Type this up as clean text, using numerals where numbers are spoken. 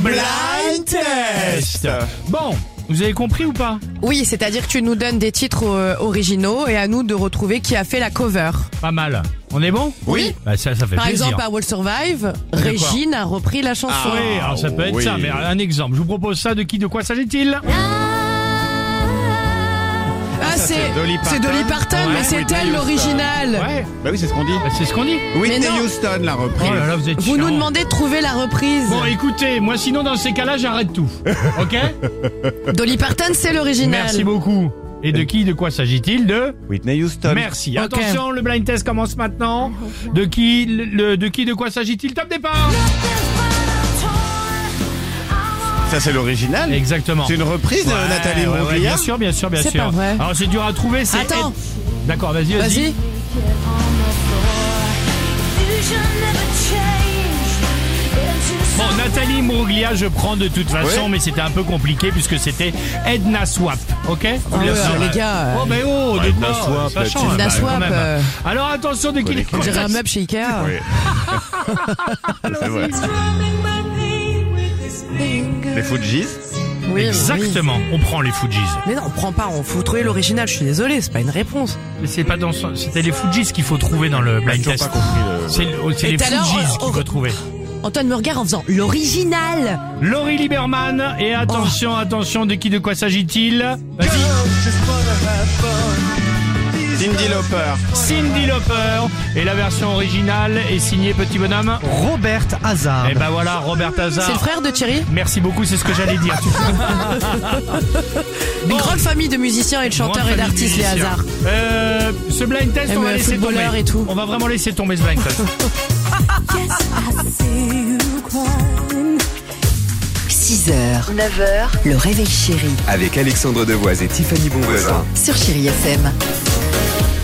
Blind Test. Bon, vous avez compris ou pas? Oui, c'est-à-dire que tu nous donnes des titres originaux et à nous de retrouver qui a fait la cover. Pas mal. On est bon? Oui. Bah, ça fait Par plaisir. exemple, à Will Survive, Régine a repris la chanson. Ah oui, alors ça peut être ça, mais un exemple. Je vous propose ça. De qui, de quoi s'agit-il? C'est Dolly Parton, Ouais, mais c'est Whitney elle Houston. l'original. Ouais, Bah oui, c'est ce qu'on dit. bah, c'est ce qu'on dit. Whitney non. Houston l'a repris. Oh là là, vous êtes Vous chiant. nous demandez de trouver la reprise. Bon, écoutez, moi sinon dans ces cas-là, j'arrête tout. Ok? Dolly Parton, c'est l'original. Merci beaucoup. Et de qui, de quoi s'agit-il? De Whitney Houston. Merci. Ok. Attention, le blind test commence maintenant. De qui, de quoi s'agit-il? Top départ. Ça, c'est l'original. Exactement. C'est une reprise de Ouais, Nathalie ouais, Imbruglia. bien sûr, bien sûr, bien C'est sûr. pas vrai. Alors c'est dur à trouver, c'est... Attends. D'accord, vas-y. Vas-y. Bon, Nathalie Imbruglia, je prends de toute façon, Ouais. mais c'était un peu compliqué puisque c'était Edna Swap, ok? Ah ouais, les gars. Oh, mais oh, Ouais, dites-moi, Edna Swap, ça là, change, Edna bah, Swap, quand même. Alors attention, de qui, de On quoi dirait un ça- meuble chez Ikea. Oui. C'est vrai. Les Fujis. Oui, Exactement, on prend les Fujis. Mais non, on prend pas, on faut trouver l'original, je suis désolé, c'est pas une réponse. Mais c'est pas dans c'était les Fujis qu'il faut trouver dans le J'ai blind toujours test. pas compris le... C'est Et les tout à l'heure, Fujis qu'il faut trouver. Antoine me regarde en faisant l'original. Laurie Lieberman, et attention, attention, de qui, de quoi s'agit-il? Vas-y. Cyndi Lauper. Cyndi Lauper, et la version originale est signée, petit bonhomme. Robert Hazard. Et ben voilà, Robert C'est le Hazard. frère de Thierry. Merci beaucoup, c'est ce que j'allais dire. Une grande famille de musiciens et de chanteurs Grande et d'artistes, famille les musiciens. hasards. Ce blind test, Même on va laisser tomber. footballeurs et tout. On va vraiment laisser tomber ce blind test. 6h, 9h, le réveil chéri Avec Alexandre Devoise et Tiffany Bonvoisin. sur Chéri FM.